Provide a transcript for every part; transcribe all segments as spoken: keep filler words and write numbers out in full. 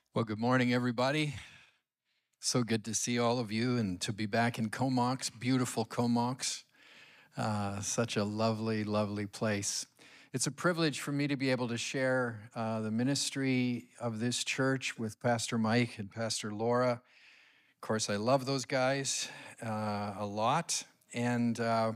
Well, good morning, everybody. So good to see all of you and to be back in Comox, beautiful Comox. Uh, such a lovely, lovely place. It's a privilege for me to be able to share uh, the ministry of this church with Pastor Mike and Pastor Laura. Of course, I love those guys uh, a lot. And uh,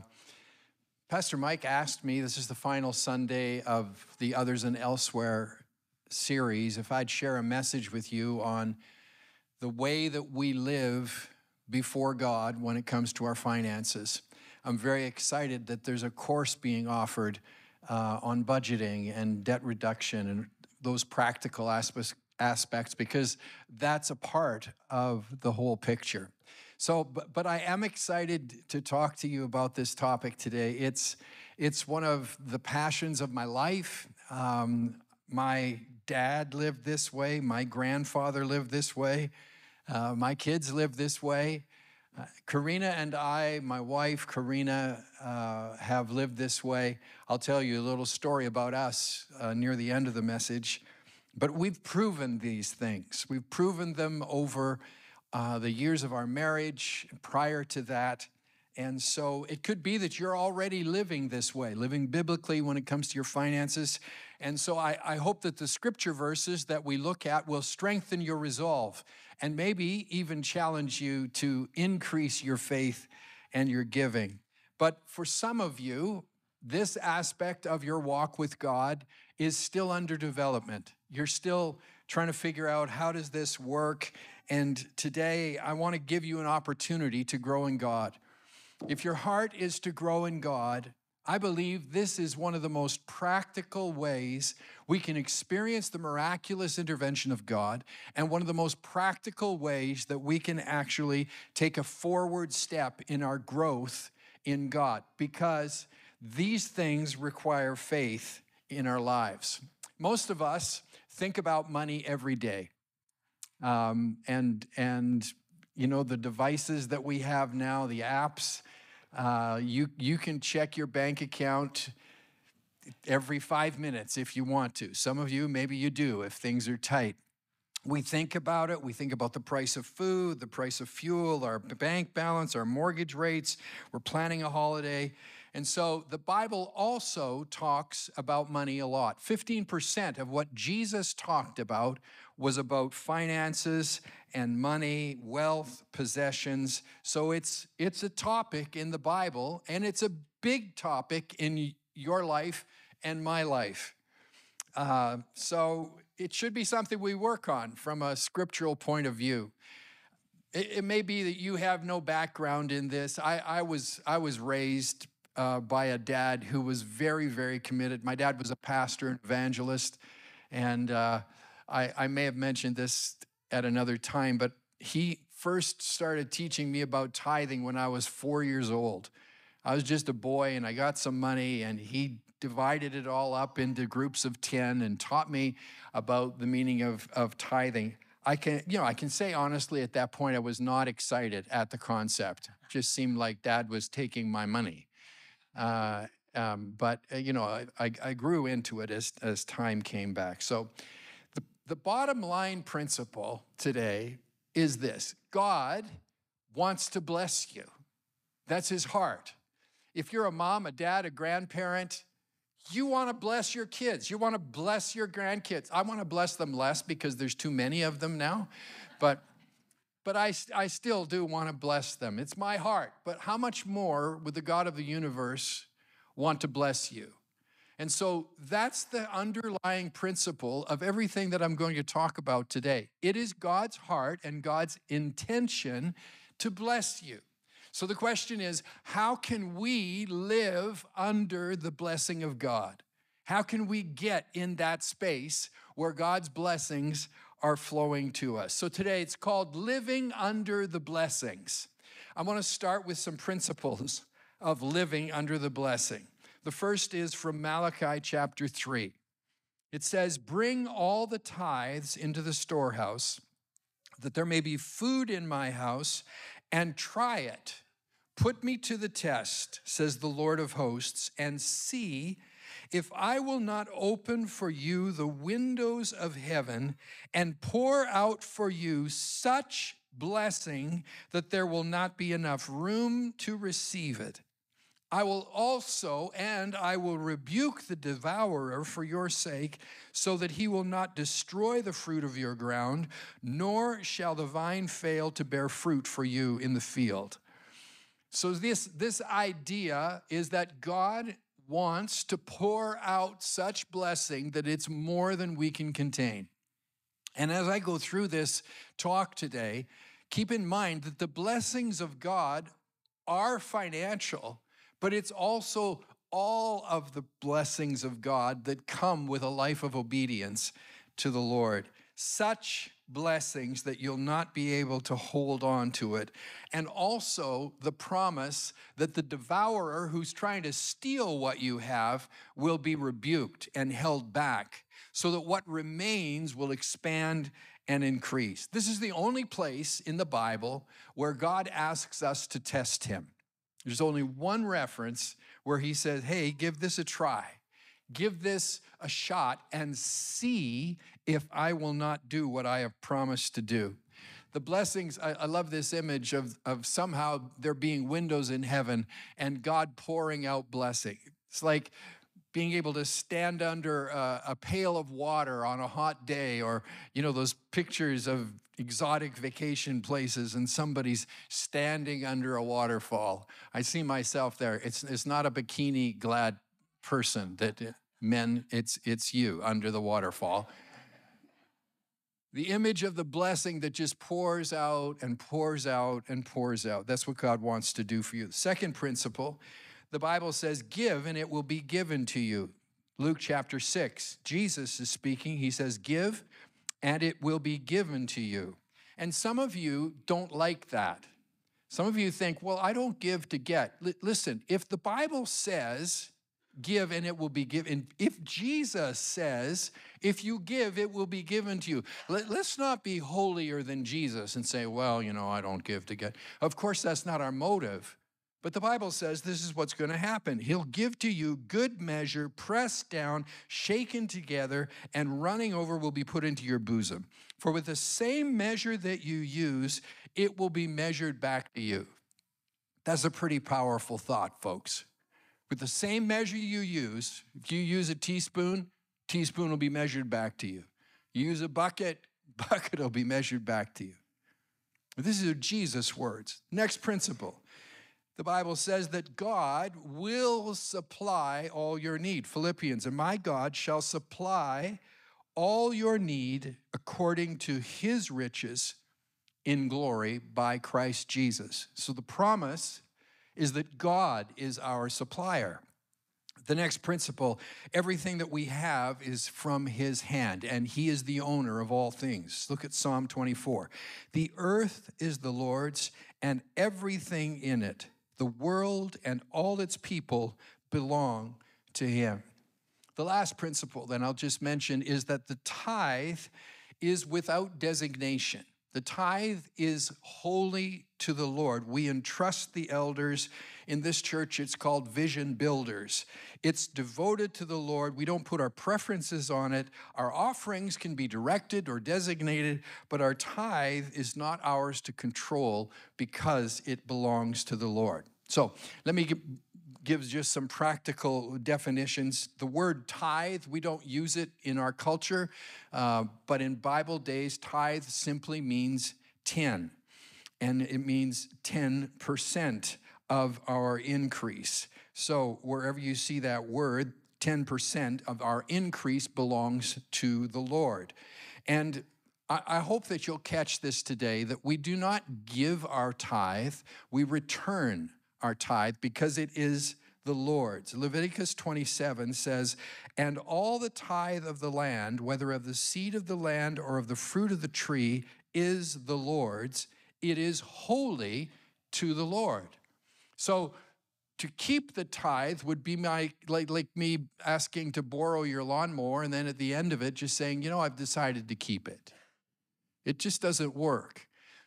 Pastor Mike asked me, this is the final Sunday of the Others and Elsewhere series, if I'd share a message with you on the way that we live before God when it comes to our finances. I'm very excited that there's a course being offered uh, on budgeting and debt reduction and those practical aspects, aspects because that's a part of the whole picture. So, but, but I am excited to talk to you about this topic today. It's, it's one of the passions of my life. Um, my dad lived this way. My grandfather lived this way. Uh, my kids live this way. Uh, Karina and I, my wife Karina, uh, have lived this way. I'll tell you a little story about us uh, near the end of the message. But we've proven these things. We've proven them over uh, the years of our marriage, prior to that. And so it could be that you're already living this way, living biblically when it comes to your finances. And so I, I hope that the scripture verses that we look at will strengthen your resolve and maybe even challenge you to increase your faith and your giving. But for some of you, this aspect of your walk with God is still under development. You're still trying to figure out, how does this work? And today I want to give you an opportunity to grow in God. If your heart is to grow in God, I believe this is one of the most practical ways we can experience the miraculous intervention of God, and one of the most practical ways that we can actually take a forward step in our growth in God, because these things require faith in our lives. Most of us think about money every day. Um, and, and, you know, the devices that we have now, the apps, uh, you, you can check your bank account every five minutes if you want to. Some of you, maybe you do if things are tight. We think about it. We think about the price of food, the price of fuel, our bank balance, our mortgage rates. We're planning a holiday. And so the Bible also talks about money a lot. fifteen percent of what Jesus talked about was about finances and money, wealth, possessions. So it's, it's a topic in the Bible, and it's a big topic in your life and my life. Uh, so it should be something we work on from a scriptural point of view. It, it may be that you have no background in this. I, I was I was raised uh, by a dad who was very, very committed. My dad was a pastor and evangelist, and uh, I, I may have mentioned this at another time, but he first started teaching me about tithing when I was four years old. I was just a boy, and I got some money, and he divided it all up into groups of ten and taught me about the meaning of, of tithing. I can, you know, I can say honestly at that point, I was not excited at the concept. It just seemed like Dad was taking my money. Uh, um, but, uh, you know, I, I, I grew into it as, as time came back. So the, the bottom line principle today is this: God wants to bless you. That's his heart. If you're a mom, a dad, a grandparent, you want to bless your kids. You want to bless your grandkids. I want to bless them less because there's too many of them now. But, but I, I still do want to bless them. It's my heart. But how much more would the God of the universe want to bless you? And so that's the underlying principle of everything that I'm going to talk about today. It is God's heart and God's intention to bless you. So the question is, how can we live under the blessing of God? How can we get in that space where God's blessings are flowing to us? So today it's called Living Under the Blessings. I want to start with some principles of living under the blessing. The first is from Malachi chapter three. It says, "Bring all the tithes into the storehouse, that there may be food in my house, and try it. Put me to the test, says the Lord of hosts, and see if I will not open for you the windows of heaven and pour out for you such blessing that there will not be enough room to receive it. I will also, and I will rebuke the devourer for your sake, so that he will not destroy the fruit of your ground, nor shall the vine fail to bear fruit for you in the field. So this, this idea is that God wants to pour out such blessing that it's more than we can contain. And as I go through this talk today, keep in mind that the blessings of God are financial, but it's also all of the blessings of God that come with a life of obedience to the Lord. Such blessings that you'll not be able to hold on to it. And also the promise that the devourer who's trying to steal what you have will be rebuked and held back, so that what remains will expand and increase. This is the only place in the Bible where God asks us to test him. There's only one reference where he says, hey, give this a try. Give this a shot and see if I will not do what I have promised to do. The blessings, I, I love this image of, of somehow there being windows in heaven and God pouring out blessing. It's like being able to stand under a, a pail of water on a hot day, or, you know, those pictures of exotic vacation places and somebody's standing under a waterfall. I see myself there. It's, it's not a bikini glad person that men, it's, it's you under the waterfall. The image of the blessing that just pours out and pours out and pours out. That's what God wants to do for you. The second principle, the Bible says, give and it will be given to you. Luke chapter six, Jesus is speaking. He says, give and it will be given to you. And some of you don't like that. Some of you think, well, I don't give to get. L- listen, if the Bible says, give and it will be given, if Jesus says, if you give, it will be given to you. Let, let's not be holier than Jesus and say, well, you know, I don't give to get. Of course, that's not our motive. But the Bible says this is what's going to happen. He'll give to you good measure, pressed down, shaken together, and running over will be put into your bosom. For with the same measure that you use, it will be measured back to you. That's a pretty powerful thought, folks. With the same measure you use, if you use a teaspoon, teaspoon will be measured back to you. You use a bucket, bucket will be measured back to you. This is Jesus' words. Next principle. The Bible says that God will supply all your need. Philippians, and my God shall supply all your need according to his riches in glory by Christ Jesus. So the promise is that God is our supplier. The next principle, everything that we have is from his hand, and he is the owner of all things. Look at Psalm twenty-four. The earth is the Lord's and everything in it. The world and all its people belong to him. The last principle, then I'll just mention, is that the tithe is without designation. The tithe is holy to the Lord. We entrust the elders. In this church, it's called Vision Builders. It's devoted to the Lord. We don't put our preferences on it. Our offerings can be directed or designated, but our tithe is not ours to control because it belongs to the Lord. So let me give, give just some practical definitions. The word tithe, we don't use it in our culture, uh, but in Bible days, tithe simply means ten, and it means ten percent of our increase. So wherever you see that word, ten percent of our increase belongs to the Lord. And I, I hope that you'll catch this today, that we do not give our tithe, we return our tithe because it is the Lord's. Leviticus twenty-seven says, and all the tithe of the land, whether of the seed of the land or of the fruit of the tree, is the Lord's. It is holy to the Lord. So to keep the tithe would be my, like, like me asking to borrow your lawnmower and then at the end of it just saying, you know, I've decided to keep it. It just doesn't work.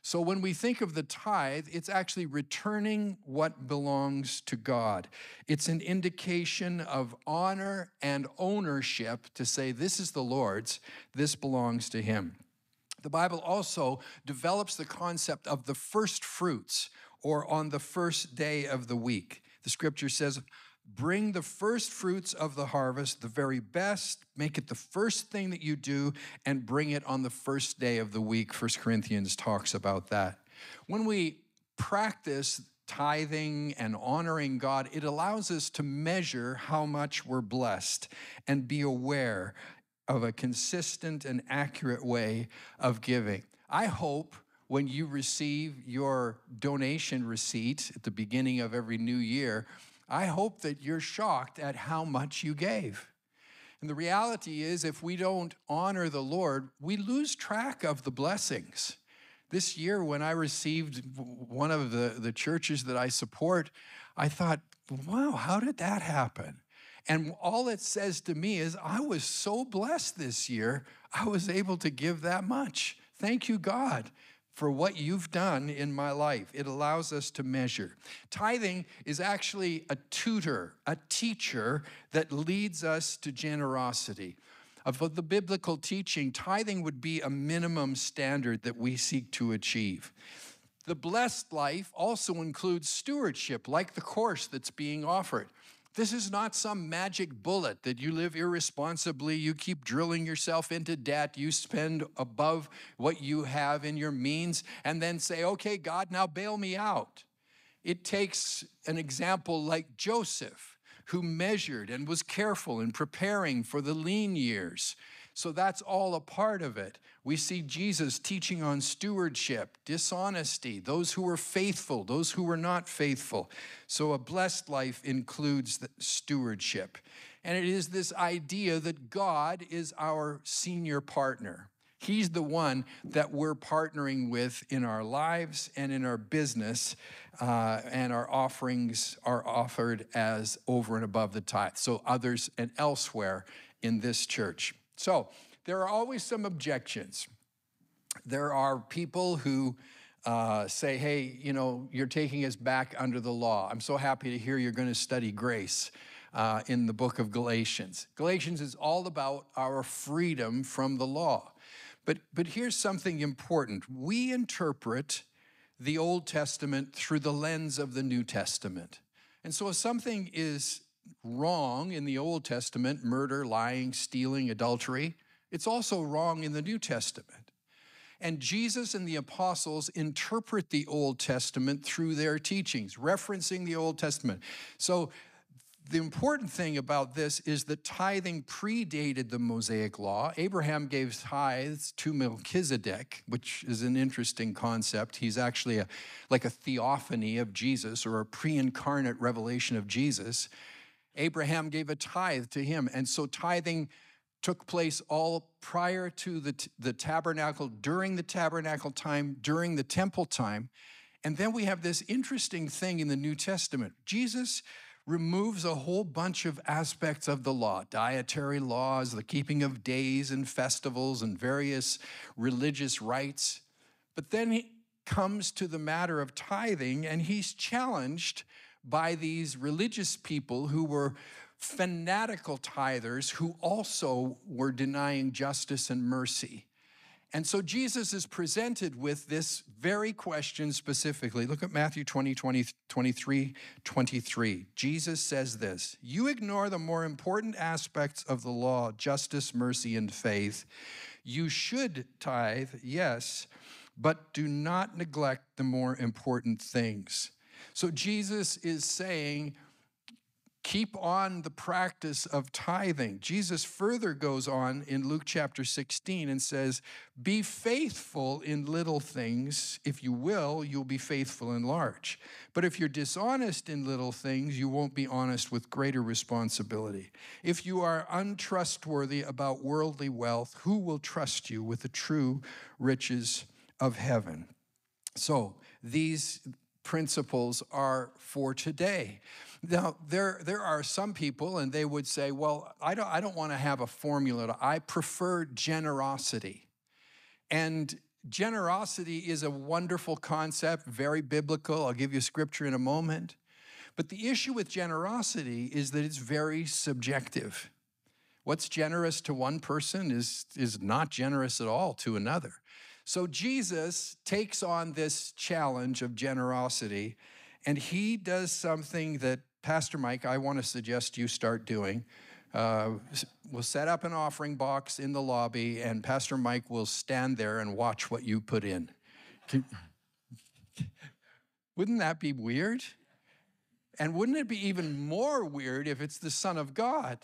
So when we think of the tithe, it's actually returning what belongs to God. It's an indication of honor and ownership to say, this is the Lord's, this belongs to him. The Bible also develops the concept of the first fruits, or on the first day of the week. The scripture says, bring the first fruits of the harvest, the very best, make it the first thing that you do, and bring it on the first day of the week. First Corinthians talks about that. When we practice tithing and honoring God, it allows us to measure how much we're blessed and be aware of a consistent and accurate way of giving. I hope when you receive your donation receipt at the beginning of every new year, I hope that you're shocked at how much you gave. And the reality is, if we don't honor the Lord, we lose track of the blessings. This year, when I received one of the, the churches that I support, I thought, wow, how did that happen? And all it says to me is, I was so blessed this year, I was able to give that much. Thank you, God, for what you've done in my life. It allows us to measure. Tithing is actually a tutor, a teacher that leads us to generosity. Of the biblical teaching, tithing would be a minimum standard that we seek to achieve. The blessed life also includes stewardship, like the course that's being offered. This is not some magic bullet that you live irresponsibly, you keep drilling yourself into debt, you spend above what you have in your means, and then say, okay, God, now bail me out. It takes an example like Joseph, who measured and was careful in preparing for the lean years. So that's all a part of it. We see Jesus teaching on stewardship, dishonesty, those who were faithful, those who were not faithful. So a blessed life includes the stewardship. And it is this idea that God is our senior partner. He's the one that we're partnering with in our lives and in our business, uh, and our offerings are offered as over and above the tithe. So others and elsewhere in this church. So there are always some objections. There are people who uh, say, hey, you know, you're taking us back under the law. I'm so happy to hear you're going to study grace uh, in the book of Galatians. Galatians is all about our freedom from the law. But, but here's something important. We interpret the Old Testament through the lens of the New Testament. And so if something is wrong in the Old Testament, murder, lying, stealing, adultery, it's also wrong in the New Testament. And Jesus and the apostles interpret the Old Testament through their teachings, referencing the Old Testament. So the important thing about this is that tithing predated the Mosaic law. Abraham gave tithes to Melchizedek, which is an interesting concept. He's actually a, like a theophany of Jesus, or a pre-incarnate revelation of Jesus. Abraham gave a tithe to him, and so tithing took place all prior to the, the tabernacle, during the tabernacle time, during the temple time. And then we have this interesting thing in the New Testament. Jesus removes a whole bunch of aspects of the law, dietary laws, the keeping of days and festivals and various religious rites. But then he comes to the matter of tithing, and he's challenged by these religious people who were fanatical tithers who also were denying justice and mercy. And so Jesus is presented with this very question specifically. Look at Matthew twenty, twenty, twenty-three, twenty-three. Jesus says this, you ignore the more important aspects of the law, justice, mercy, and faith. You should tithe, yes, but do not neglect the more important things. So Jesus is saying, keep on the practice of tithing. Jesus further goes on in Luke chapter sixteen and says, be faithful in little things. If you will, you'll be faithful in large. But if you're dishonest in little things, you won't be honest with greater responsibility. If you are untrustworthy about worldly wealth, who will trust you with the true riches of heaven? So these principles are for today. Now, there, there are some people, and they would say, well, I don't, I don't want to have a formula. I prefer generosity. And Generosity is a wonderful concept, very biblical. I'll give you scripture in a moment. But the issue with generosity is that it's very subjective. What's generous to one person is, is not generous at all to another. So Jesus takes on this challenge of generosity, and he does something that, Pastor Mike, I want to suggest you start doing. Uh, we'll set up an offering box in the lobby, and Pastor Mike will stand there and watch what you put in. Can, wouldn't that be weird? And wouldn't it be even more weird if it's the Son of God?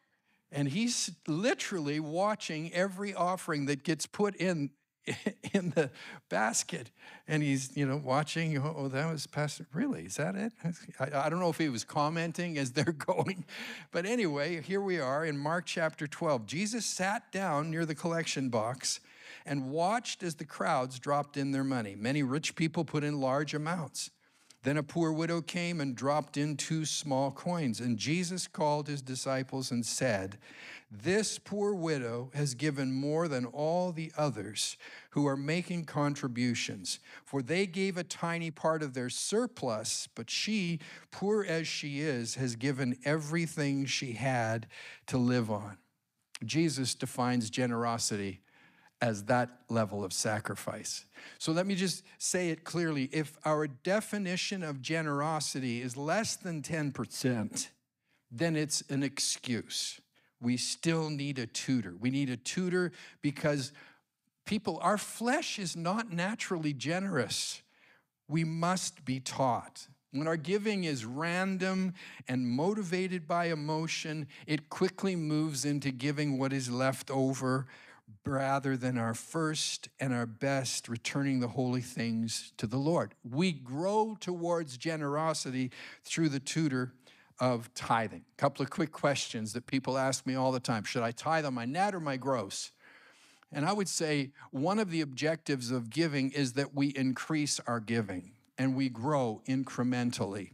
And he's literally watching every offering that gets put in in the basket. And he's, you know, watching, oh, that was Pastor, really, is that it? I, I don't know if he was commenting as they're going. But anyway, here we are in Mark chapter twelve. Jesus sat down near the collection box and watched as the crowds dropped in their money. Many rich people put in large amounts. Then a poor widow came and dropped in two small coins. And Jesus called his disciples and said, "This poor widow has given more than all the others who are making contributions, for they gave a tiny part of their surplus, but she, poor as she is, has given everything she had to live on." Jesus defines generosity as that level of sacrifice. So let me just say it clearly. If our definition of generosity is less than ten percent, then it's an excuse. We still need a tutor. We need a tutor because people, our flesh is not naturally generous. We must be taught. When our giving is random and motivated by emotion, it quickly moves into giving what is left over rather than our first and our best, returning the holy things to the Lord. We grow towards generosity through the tutor of tithing. A couple of quick questions that people ask me all the time. Should I tithe on my net or my gross? And I would say one of the objectives of giving is that we increase our giving and we grow incrementally.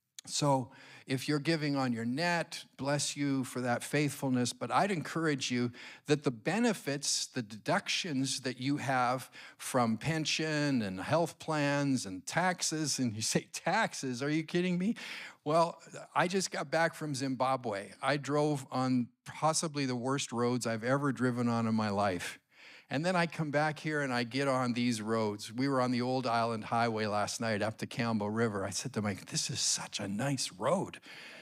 So if you're giving on your net, bless you for that faithfulness, but I'd encourage you that the benefits, the deductions that you have from pension and health plans and taxes, and you say, taxes, are you kidding me? Well, I just got back from Zimbabwe. I drove on possibly the worst roads I've ever driven on in my life. And then I come back here and I get on these roads. We were on the Old Island Highway last night up to Campbell River. I said to Mike, this is such a nice road.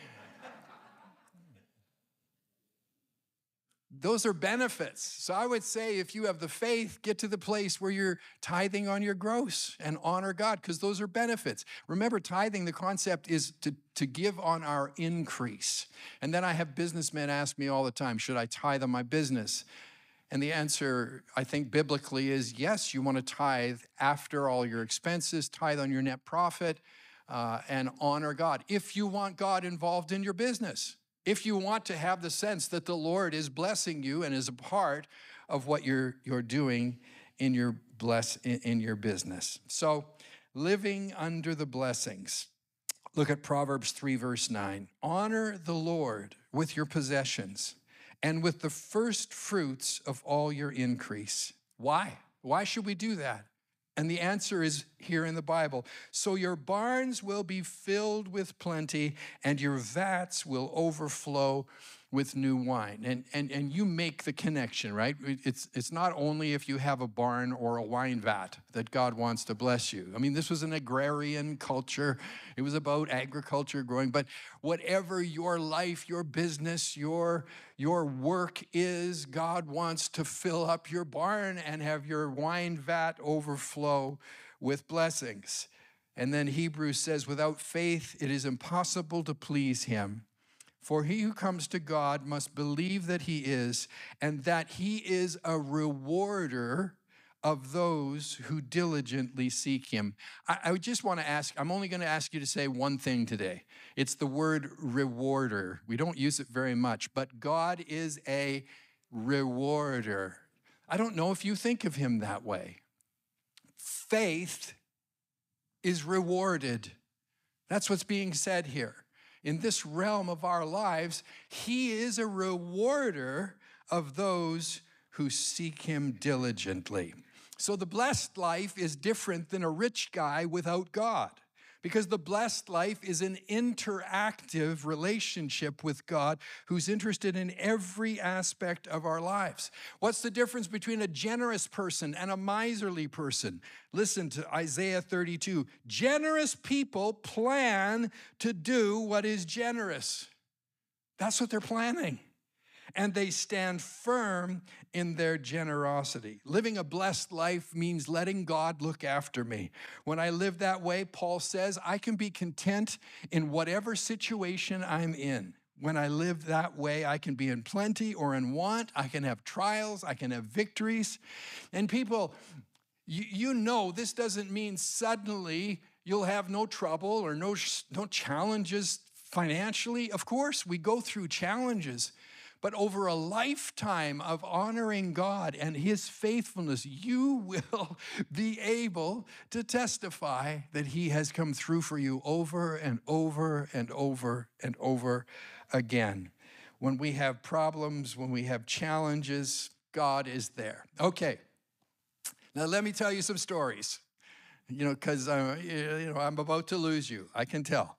Those are benefits. So I would say if you have the faith, get to the place where you're tithing on your gross and honor God, because those are benefits. Remember, tithing, the concept is to, to give on our increase. And then I have businessmen ask me all the time, should I tithe on my business? And the answer, I think, biblically is yes, you want to tithe after all your expenses, tithe on your net profit, uh, and honor God. If you want God involved in your business, if you want to have the sense that the Lord is blessing you and is a part of what you're, you're doing in your, bless, in, in your business. So living under the blessings. Look at Proverbs three, verse nine. Honor the Lord with your possessions and with the first fruits of all your increase. Why? Why should we do that? And the answer is here in the Bible. So your barns will be filled with plenty, and your vats will overflow with new wine. And, and, and you make the connection, right? It's, it's not only if you have a barn or a wine vat that God wants to bless you. I mean, this was an agrarian culture. It was about agriculture growing. But whatever your life, your business, your, your work is, God wants to fill up your barn and have your wine vat overflow with blessings. And then Hebrews says, without faith, it is impossible to please him. For he who comes to God must believe that he is, and that he is a rewarder of those who diligently seek him. I, I just want to ask, I'm only going to ask you to say one thing today. It's the word rewarder. We don't use it very much, but God is a rewarder. I don't know if you think of him that way. Faith is rewarded. That's what's being said here. In this realm of our lives, he is a rewarder of those who seek him diligently. So the blessed life is different than a rich guy without God, because the blessed life is an interactive relationship with God who's interested in every aspect of our lives. What's the difference between a generous person and a miserly person? Listen to Isaiah thirty-two. Generous people plan to do what is generous. That's what they're planning. And they stand firm in their generosity. Living a blessed life means letting God look after me. When I live that way, Paul says, I can be content in whatever situation I'm in. When I live that way, I can be in plenty or in want. I can have trials. I can have victories. And people, you, you know this doesn't mean suddenly you'll have no trouble or no, no challenges financially. Of course, we go through challenges. But over a lifetime of honoring God and his faithfulness, you will be able to testify that he has come through for you over and over and over and over again. When we have problems, when we have challenges, God is there. Okay, now let me tell you some stories, you know, because uh, you know, I'm about to lose you. I can tell.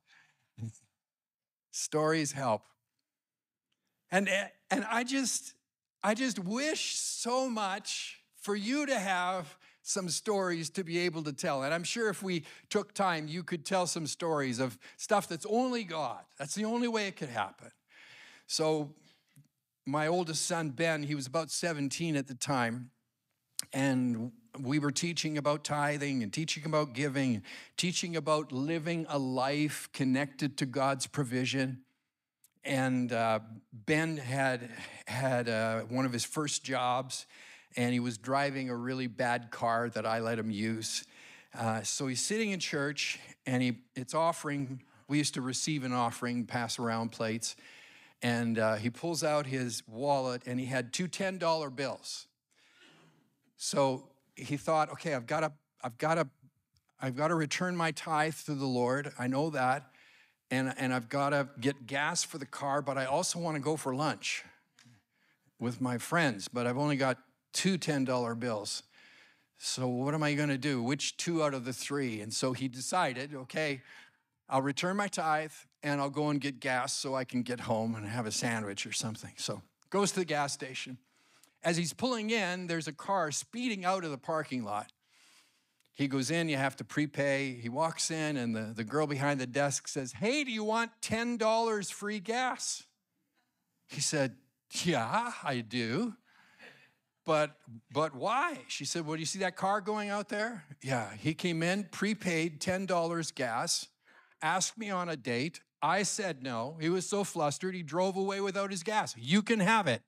Stories help. And, and I just, I just wish so much for you to have some stories to be able to tell. And I'm sure if we took time, you could tell some stories of stuff that's only God. That's the only way it could happen. So my oldest son, Ben, he was about seventeen at the time. And we were teaching about tithing and teaching about giving, teaching about living a life connected to God's provision. And uh, Ben had had uh, one of his first jobs, and he was driving a really bad car that I let him use. Uh, so he's sitting in church, and he it's offering. We used to receive an offering, pass around plates, and uh, he pulls out his wallet, and he had two ten dollar bills. So he thought, okay, I've got to, I've got to, I've got to return my tithe to the Lord. I know that. And, and I've got to get gas for the car, but I also want to go for lunch with my friends, but I've only got two ten dollar bills. So what am I going to do? Which two out of the three? And so he decided, okay, I'll return my tithe and I'll go and get gas so I can get home and have a sandwich or something. So goes to the gas station. As he's pulling in, there's a car speeding out of the parking lot. He goes in, you have to prepay. He walks in, and the, the girl behind the desk says, hey, do you want ten dollars free gas? He said, yeah, I do. But, but why? She said, well, do you see that car going out there? Yeah, he came in, prepaid ten dollars gas, asked me on a date. I said no. He was so flustered, he drove away without his gas. You can have it.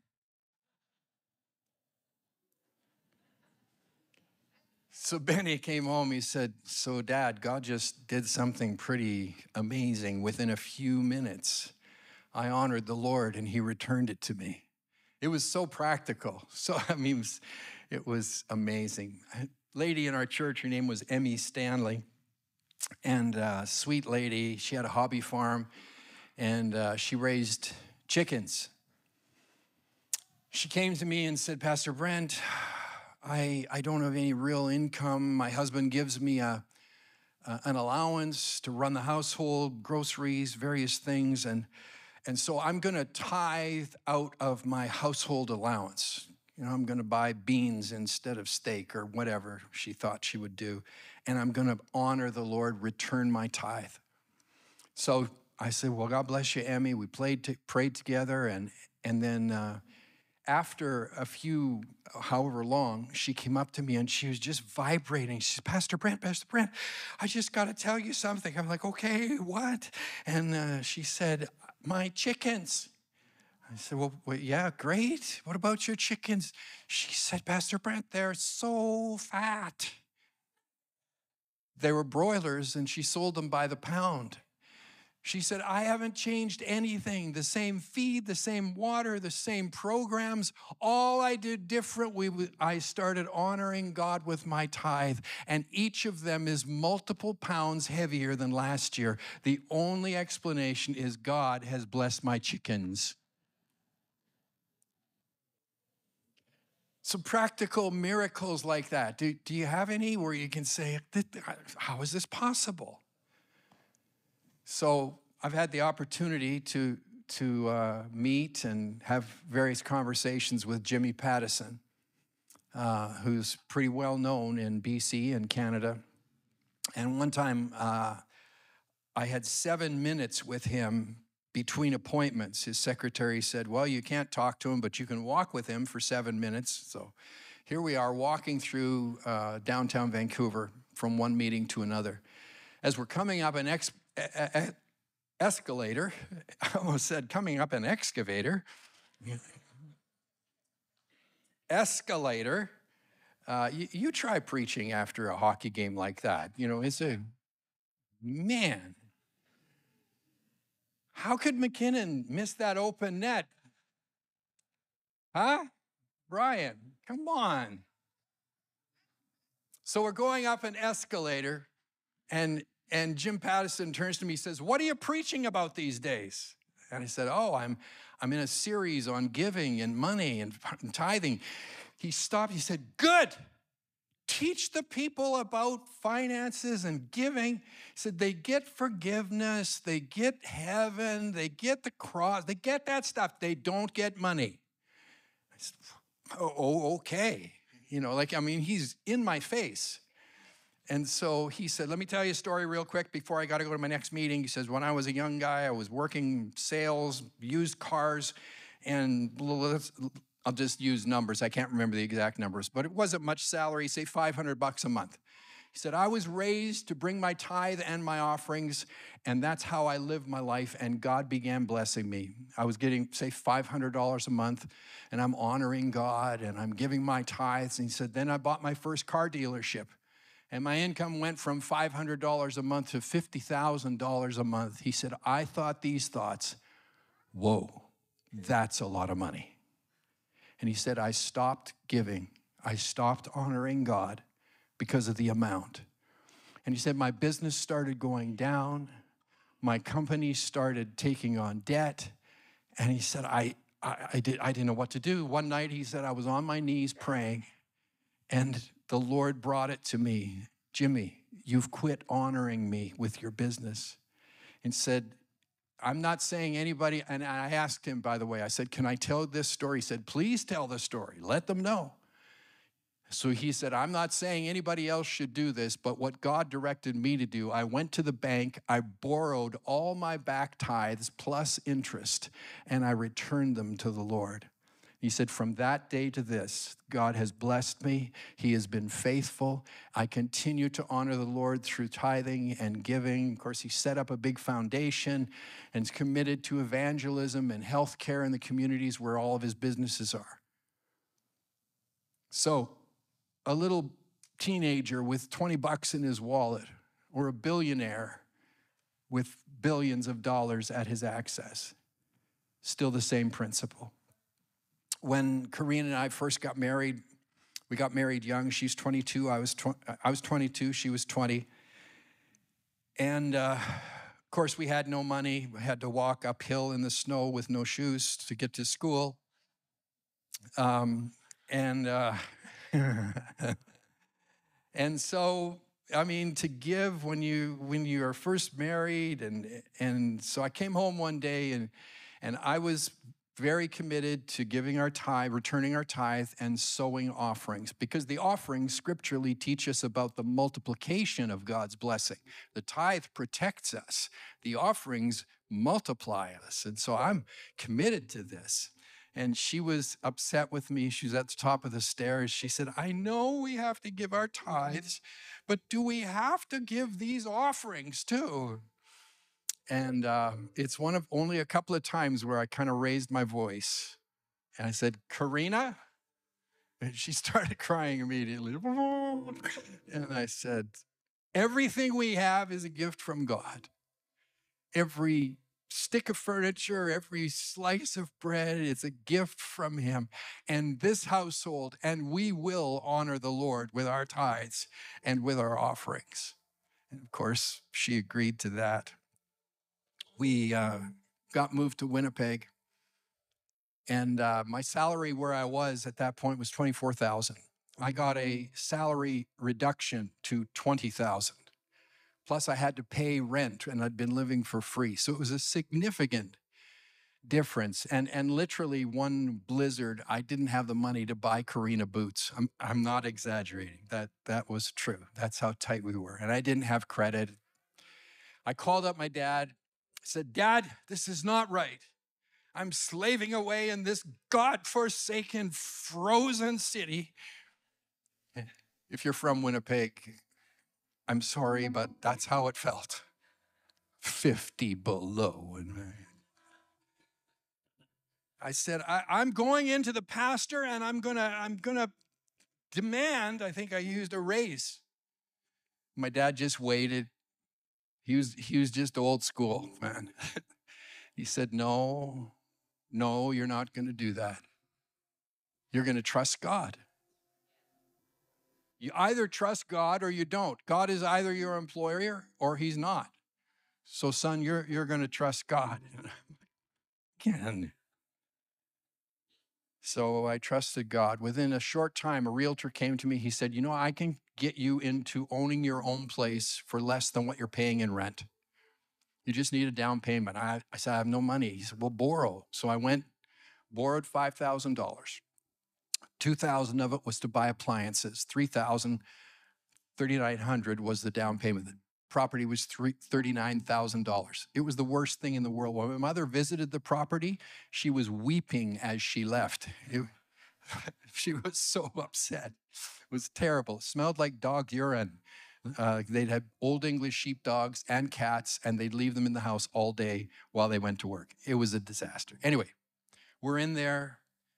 So Benny came home, he said, so Dad, God just did something pretty amazing. Within a few minutes, I honored the Lord and he returned it to me. It was so practical. So, I mean, it was, it was amazing. A lady in our church, her name was Emmy Stanley, and uh, sweet lady. She had a hobby farm, and uh, she raised chickens. She came to me and said, Pastor Brent, I, I don't have any real income. My husband gives me a, a, an allowance to run the household, groceries, various things. And, and so I'm going to tithe out of my household allowance. You know, I'm going to buy beans instead of steak or whatever she thought she would do. And I'm going to honor the Lord, return my tithe. So I said, well, God bless you, Emmy. We played to, prayed together. And, and then uh, after a few, however long, she came up to me and she was just vibrating. She said, Pastor Brent, Pastor Brent, I just got to tell you something. I'm like, okay, what? And uh, she said, my chickens. I said, well, well, yeah, great. What about your chickens? She said, Pastor Brent, they're so fat. They were broilers and she sold them by the pound. She said, I haven't changed anything. The same feed, the same water, the same programs. All I did different, we, I started honoring God with my tithe, and each of them is multiple pounds heavier than last year. The only explanation is God has blessed my chickens. Some practical miracles like that. Do, do you have any where you can say, how is this possible? So I've had the opportunity to, to uh, meet and have various conversations with Jimmy Pattison, uh, who's pretty well known in B C and Canada. And one time uh, I had seven minutes with him between appointments. His secretary said, well, you can't talk to him, but you can walk with him for seven minutes. So here we are walking through uh, downtown Vancouver from one meeting to another. As we're coming up an ex e e escalator, I almost said coming up an excavator, escalator, uh, you, you try preaching after a hockey game like that. You know, it's a, man, how could McKinnon miss that open net? Huh? Brian, come on. So we're going up an escalator, and, and Jim Pattison turns to me and says, what are you preaching about these days? And I said, oh, I'm, I'm in a series on giving and money and, and tithing. He stopped, he said, good. Teach the people about finances and giving. He said, they get forgiveness, they get heaven, they get the cross, they get that stuff. They don't get money. I said, oh, okay. You know, like, I mean, he's in my face. And so he said, let me tell you a story real quick before I got to go to my next meeting. He says, when I was a young guy, I was working sales, used cars, and I'll just use numbers. I can't remember the exact numbers, but it wasn't much salary, say five hundred bucks a month. He said, I was raised to bring my tithe and my offerings, and that's how I lived my life, and God began blessing me. I was getting, say, five hundred dollars a month, and I'm honoring God, and I'm giving my tithes. And he said, then I bought my first car dealership, and my income went from five hundred dollars a month to fifty thousand dollars a month. He said, I thought these thoughts, whoa, that's a lot of money. And he said, I stopped giving. I stopped honoring God because of the amount. And he said, my business started going down. My company started taking on debt. And he said, I, I, I, did, I didn't know what to do. One night, he said, I was on my knees praying, and the Lord brought it to me. Jimmy, you've quit honoring me with your business. And said, I'm not saying anybody, and I asked him, by the way, I said, can I tell this story? He said, please tell the story. Let them know. So he said, I'm not saying anybody else should do this, but what God directed me to do, I went to the bank, I borrowed all my back tithes plus interest, and I returned them to the Lord. He said, from that day to this, God has blessed me. He has been faithful. I continue to honor the Lord through tithing and giving. Of course, he set up a big foundation and is committed to evangelism and healthcare in the communities where all of his businesses are. So a little teenager with twenty bucks in his wallet, or a billionaire with billions of dollars at his access, still the same principle. When Karina and I first got married, we got married young. She's twenty-two, I was, tw I was twenty-two, she was twenty. And uh, of course, we had no money. We had to walk uphill in the snow with no shoes to get to school. Um, and, uh, and so, I mean, to give when you, when you are first married, and, and so I came home one day, and, and I was very committed to giving our tithe, returning our tithe, and sowing offerings, because the offerings scripturally teach us about the multiplication of God's blessing. The tithe protects us. The offerings multiply us. And so I'm committed to this. And she was upset with me. She was at the top of the stairs. She said, I know we have to give our tithes, but do we have to give these offerings too? And uh, it's one of only a couple of times where I kind of raised my voice. And I said, Karina? And she started crying immediately. And I said, everything we have is a gift from God. Every stick of furniture, every slice of bread, it's a gift from him. And this household, and we will honor the Lord with our tithes and with our offerings. And of course, she agreed to that. We uh, got moved to Winnipeg, And uh, my salary where I was at that point was twenty-four thousand. I got a salary reduction to twenty thousand. Plus I had to pay rent and I'd been living for free. So it was a significant difference. And, and literally one blizzard, I didn't have the money to buy Karina boots. I'm, I'm not exaggerating. That, that was true. That's how tight we were. And I didn't have credit. I called up my dad, said, Dad, this is not right. I'm slaving away in this God-forsaken, frozen city. If you're from Winnipeg, I'm sorry, but that's how it felt. fifty below. I said, I, I'm going into the pastor and I'm gonna, I'm gonna demand, I think I used a raise. My dad just waited. He was, he was just old school, man. He said, no, no, you're not gonna do that. You're gonna trust God. You either trust God or you don't. God is either your employer or he's not. So son, you're, you're gonna trust God. Again. So I trusted God. Within a short time, a realtor came to me. He said, you know, I can get you into owning your own place for less than what you're paying in rent. You just need a down payment. I, I said, I have no money. He said, well, borrow. So I went, borrowed five thousand dollars. two thousand dollars of it was to buy appliances. three thousand dollars, thirty-nine hundred dollars was the down payment. The property was thirty-nine thousand dollars. It was the worst thing in the world. When my mother visited the property, she was weeping as she left. It, she was so upset. It was terrible. It smelled like dog urine. Uh, they'd have old English sheepdogs and cats, and they'd leave them in the house all day while they went to work. It was a disaster. Anyway, we're in there.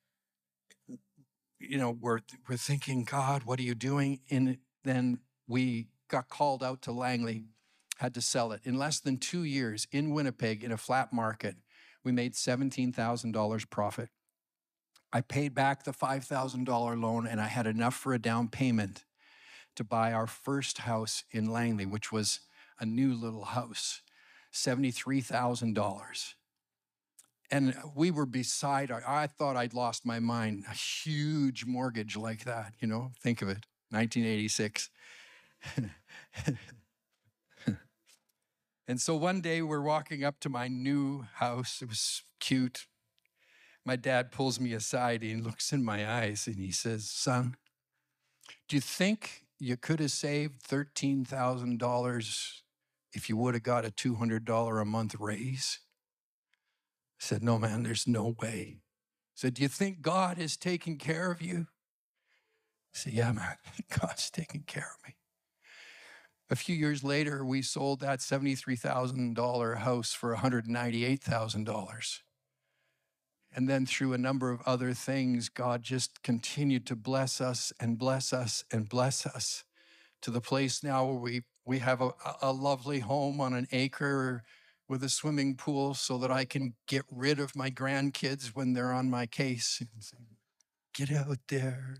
You know, we're, we're thinking, God, what are you doing? And then we got called out to Langley, had to sell it. In less than two years in Winnipeg, in a flat market, we made seventeen thousand dollars profit. I paid back the five thousand dollars loan, and I had enough for a down payment to buy our first house in Langley, which was a new little house, seventy-three thousand dollars. And we were beside our, I thought I'd lost my mind. A huge mortgage like that, you know, think of it, nineteen eighty-six. And so one day we're walking up to my new house. It was cute. My dad pulls me aside and he looks in my eyes and he says, son, do you think you could have saved thirteen thousand dollars if you would have got a two hundred dollars a month raise? I said, no, man, there's no way. I said, do you think God is taking care of you? I said, yeah, man, God's taking care of me. A few years later, we sold that seventy-three thousand dollars house for one hundred ninety-eight thousand dollars. And then through a number of other things, God just continued to bless us and bless us and bless us to the place now where we, we have a, a lovely home on an acre with a swimming pool so that I can get rid of my grandkids when they're on my case. Get out there.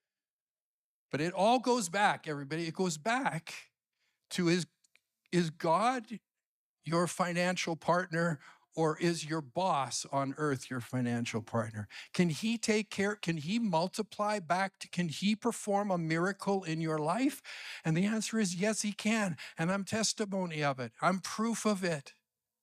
But it all goes back, everybody. It goes back to is, is God your financial partner, or is your boss on earth your financial partner? Can he take care? Can he multiply back? To, can he perform a miracle in your life? And the answer is yes, he can. And I'm testimony of it. I'm proof of it.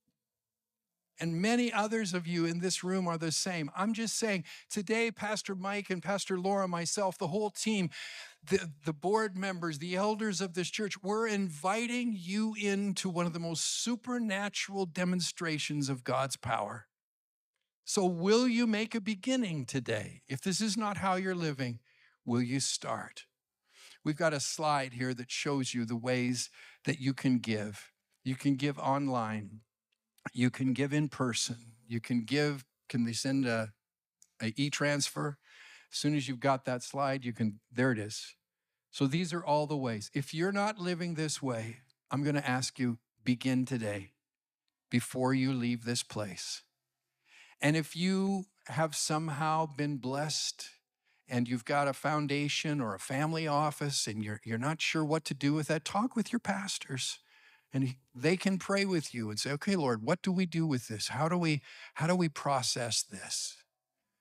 And many others of you in this room are the same. I'm just saying, today, Pastor Mike and Pastor Laura, myself, the whole team, the, the board members, the elders of this church, we're inviting you into one of the most supernatural demonstrations of God's power. So will you make a beginning today? If this is not how you're living, will you start? We've got a slide here that shows you the ways that you can give. You can give online. You can give in person. You can give, can they send a, a e-transfer? As soon as you've got that slide, you can, there it is. So these are all the ways. If you're not living this way, I'm going to ask you, begin today before you leave this place. And if you have somehow been blessed and you've got a foundation or a family office and you're, you're not sure what to do with that, talk with your pastors. And they can pray with you and say, okay, Lord, what do we do with this? How do we, how do we process this?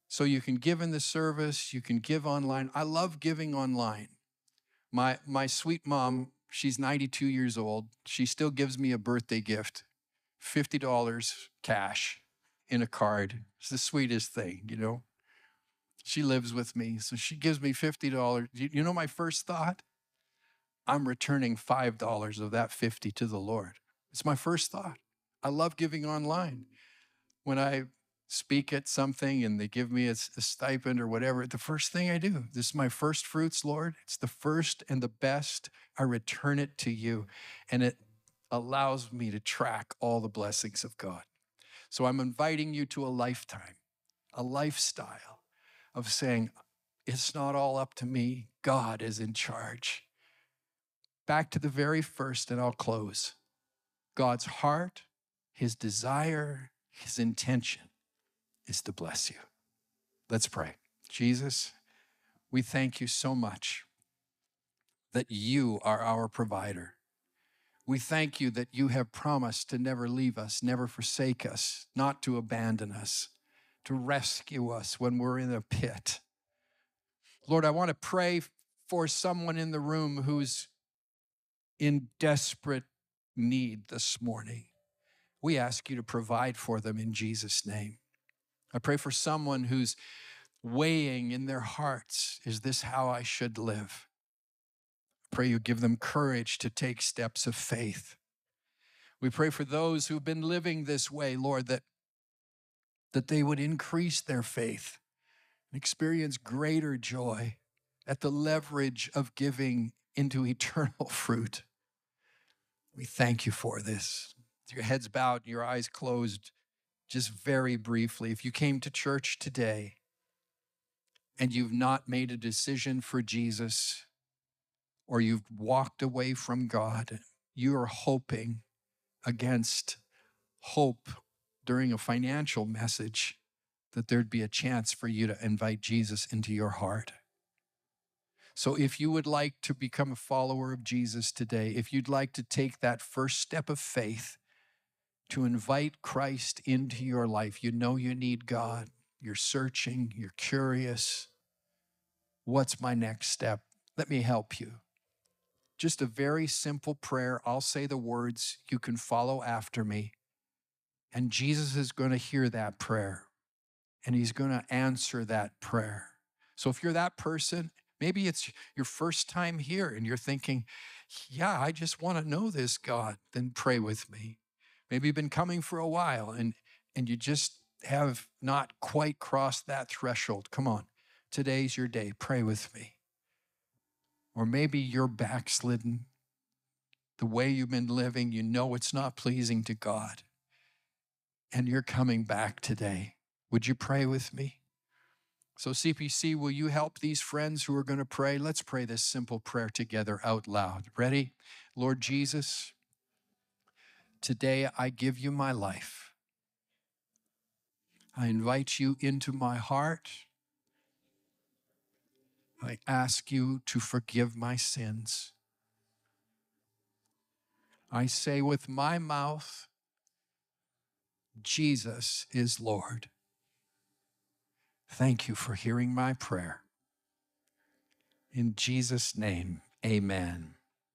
So you can give in the service, you can give online. I love giving online. My, my sweet mom, she's ninety-two years old. She still gives me a birthday gift, fifty dollars cash in a card. It's the sweetest thing, you know. She lives with me, so she gives me fifty dollars. You, you know my first thought? I'm returning five dollars of that fifty to the Lord. It's my first thought. I love giving online. When I speak at something and they give me a, a stipend or whatever, the first thing I do, this is my first fruits, Lord. It's the first and the best. I return it to you. And it allows me to track all the blessings of God. So I'm inviting you to a lifetime, a lifestyle of saying, it's not all up to me. God is in charge. Back to the very first, and I'll close. God's heart, his desire, his intention is to bless you. Let's pray. Jesus, we thank you so much that you are our provider. We thank you that you have promised to never leave us, never forsake us, not to abandon us, to rescue us when we're in a pit. Lord, I want to pray for someone in the room who's in desperate need this morning. We ask you to provide for them in Jesus' name. I pray for someone who's weighing in their hearts, is this how I should live? I pray you give them courage to take steps of faith. We pray for those who've been living this way, Lord, that, that they would increase their faith and experience greater joy at the leverage of giving into eternal fruit. We thank you for this. With your heads bowed, your eyes closed, just very briefly, if you came to church today and you've not made a decision for Jesus, or you've walked away from God, you are hoping against hope during a financial message that there'd be a chance for you to invite Jesus into your heart. So if you would like to become a follower of Jesus today, if you'd like to take that first step of faith to invite Christ into your life, you know you need God, you're searching, you're curious, what's my next step? Let me help you. Just a very simple prayer. I'll say the words, you can follow after me. And Jesus is going to hear that prayer, and he's going to answer that prayer. So if you're that person, maybe it's your first time here and you're thinking, yeah, I just want to know this God, then pray with me. Maybe you've been coming for a while and, and you just have not quite crossed that threshold. Come on, today's your day. Pray with me. Or maybe you're backslidden. The way you've been living, you know it's not pleasing to God. And you're coming back today. Would you pray with me? So C P C, will you help these friends who are going to pray? Let's pray this simple prayer together out loud. Ready? Lord Jesus, today I give you my life. I invite you into my heart. I ask you to forgive my sins. I say with my mouth, Jesus is Lord. Thank you for hearing my prayer. In Jesus' name, amen.